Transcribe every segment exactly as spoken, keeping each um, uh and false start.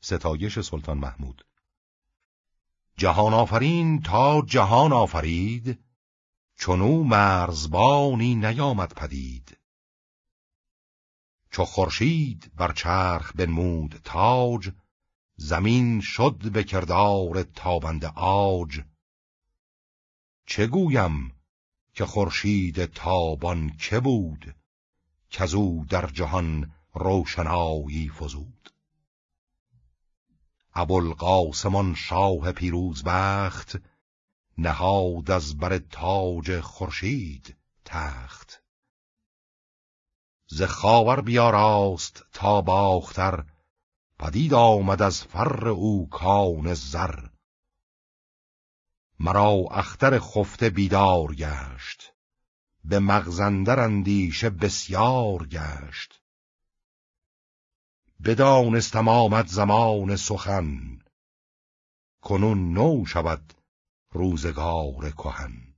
ستایش سلطان محمود. جهان آفرین تا جهان آفرید، چنو مرزبانی نیامد پدید. چو خورشید بر چرخ بنمود تاج، زمین شد به کردار تابنده عاج. چه گویم که خورشید تابان که بود، کزو در جهان روشنایی فزود. ابوالقاسم شاه پیروز بخت، نهاد از بر تاج خورشید تخت. ز خاور بیاراست تا باختر، پدید آمد از فر او کان زر. مرا اختر خفته بیدار گشت، به مغز اندر اندیشه بسیار گشت. بدانستم آمد زمان سخن، کنون نو شود روزگار کهن.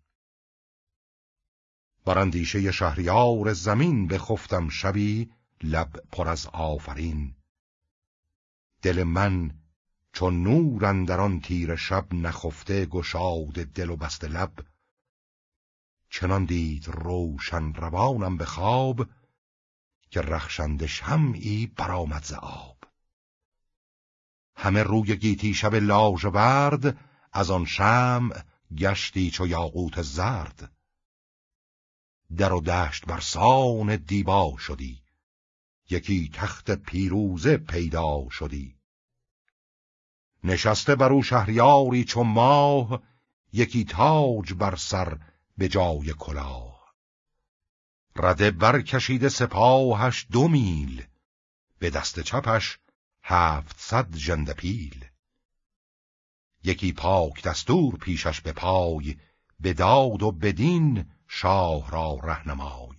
بر اندیشه شهریار زمین بخفتم شبی، لب پر از آفرین. دل من چون نور اندر آن تیره شب، نخفته گشاد دل و بسته لب. چنان دید روشن روانم به خواب، که رخشنده شمعی برآمد ز آب. همه روی گیتی شب لاژورد، از آن شمع گشتی چو یاقوت زرد. در و دشت برسان دیبا شدی، یکی تخت پیروزه پیدا شدی. نشسته بر او شهریاری چو ماه، یکی تاج بر سر به جای کلاه. رده برکشیده سپاهش دو میل، به دست چپش هفتصد ژنده پیل. یکی پاک دستور پیشش به پای، به داد و بدین شاه را رهنمای.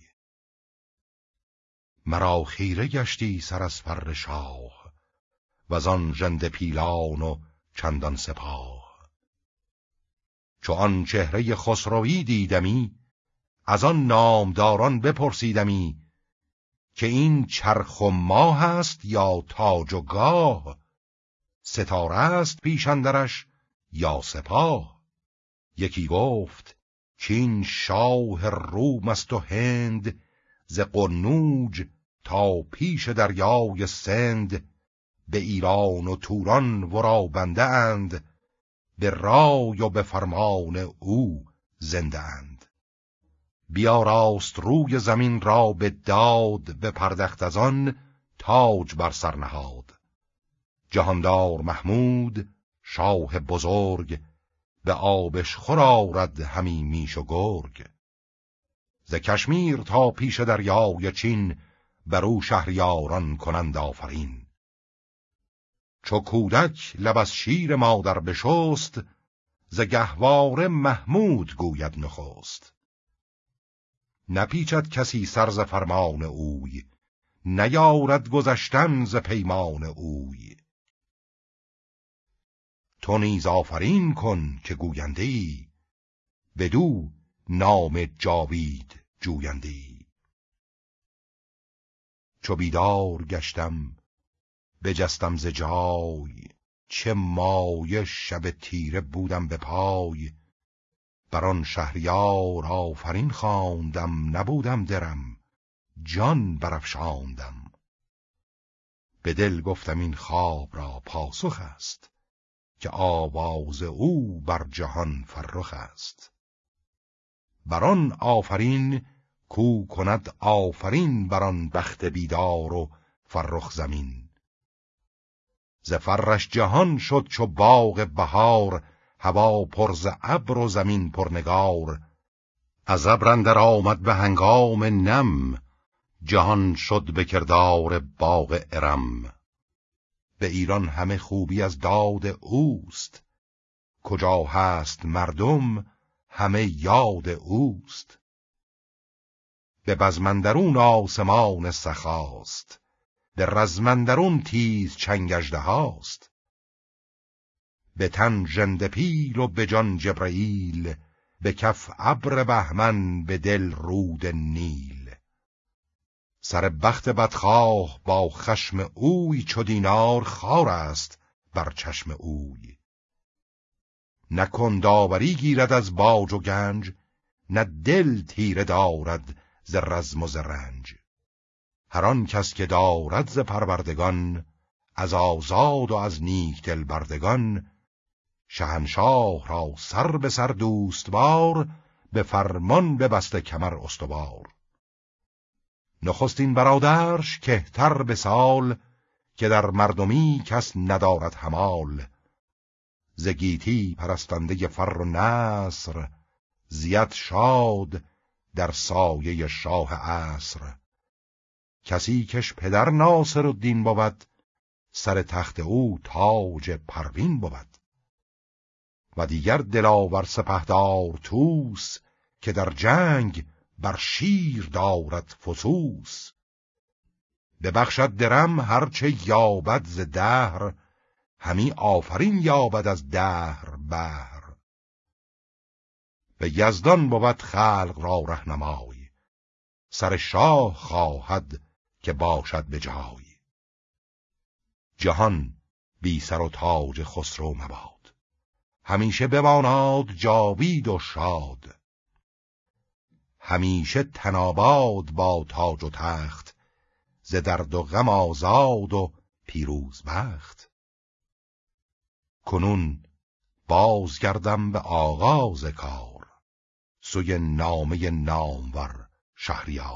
مرا خیره گشتی سر از فر شاه، وزان ژنده پیلان و چندان سپاه. چو آن چهره خسروی دیدمی، از آن نامداران بپرسیدمی. که این چرخ و ماه است یا تاج و گاه، ستاره است پیش اندرش یا سپاه. یکی گفت کین شاه روم است و هند، ز قنوج تا پیش دریای سند. به ایران و توران ورا بنده اند، به رای و به فرمان او زنده اند. بیاراست روی زمین را به داد، به پردخت از آن تاج بر سر نهاد. جهاندار محمود شاه بزرگ، به آبش خور آرد همی میش و گرگ. ز کشمیر تا پیش دریای چین، بر او شهریاران کنند آفرین. چو کودک لب از شیر مادر بشست، ز گهواره محمود گوید نخست. نپیچد کسی سر ز فرمان اوی، نیارد گذشتن ز پیمان اوی. تو نیز آفرین کن که گوینده ای، بدو نام جاوید جوینده ای. چو بیدار گشتم بجستم ز جای، چه مایه شب تیره بودم به پای. بر آن شهریار آفرین خواندم، نبودم درم جان برافشاندم. به دل گفتم این خواب را پاسخ است، که آواز او بر جهان فرخ است. بر آن آفرین کو کند آفرین، بر آن بخت بیدار و فرخ زمین. ز فرش جهان شد چو باغ بهار، هوا پر ز ابر و زمین پر نگار. از ابر اندر آمد به هنگام نم، جهان شد به کردار باغ ارم. به ایران همه خوبی از داد اوست، کجا هست مردم همه یاد اوست. به بزمندرون آسمان سخاست، به رزمندرون تیز چنگ اژدهاست. به تن ژنده پیل و به جان جبرئیل، به کف ابر بهمن به دل رود نیل. سر بخت بدخواه با خشم اوی چو دینار خار است بر چشم اوی. نکن داوری گیرد از باج و گنج، نه دل تیره دارد ز رزم و ز رنج. هر آن کس که دارد ز پروردگان، از آزاد و از نیک دل بردگان. شهنشاه را سر به سر دوستوار، به فرمان ببسته کمر استوار. نخستین برادرش کهتر به سال، که در مردمی کس ندارد همال. ز گیتی پرستنده فر و نصر، زیاد شاد در سایه شاه عصر. کسی کش پدر ناصرالدین بود، سر تخت او تاج پروین بود. و دیگر دلاور سپهدار طوس، که در جنگ بر شیر دارد فسوس. ببخشد درم هرچه یابد ز دهر، همی آفرین یابد از دهر بهر. به یزدان بود خلق را رهنمای، سر شاه خواهد که باشد به جای. جهان بی سر و تاج خسرو مباد، همیشه بماناد جاوید و شاد. همیشه تناباد با تاج و تخت، ز درد و غم آزاد و پیروز بخت. کنون بازگردم به آغاز کار، سوی نامه نامور شهریار.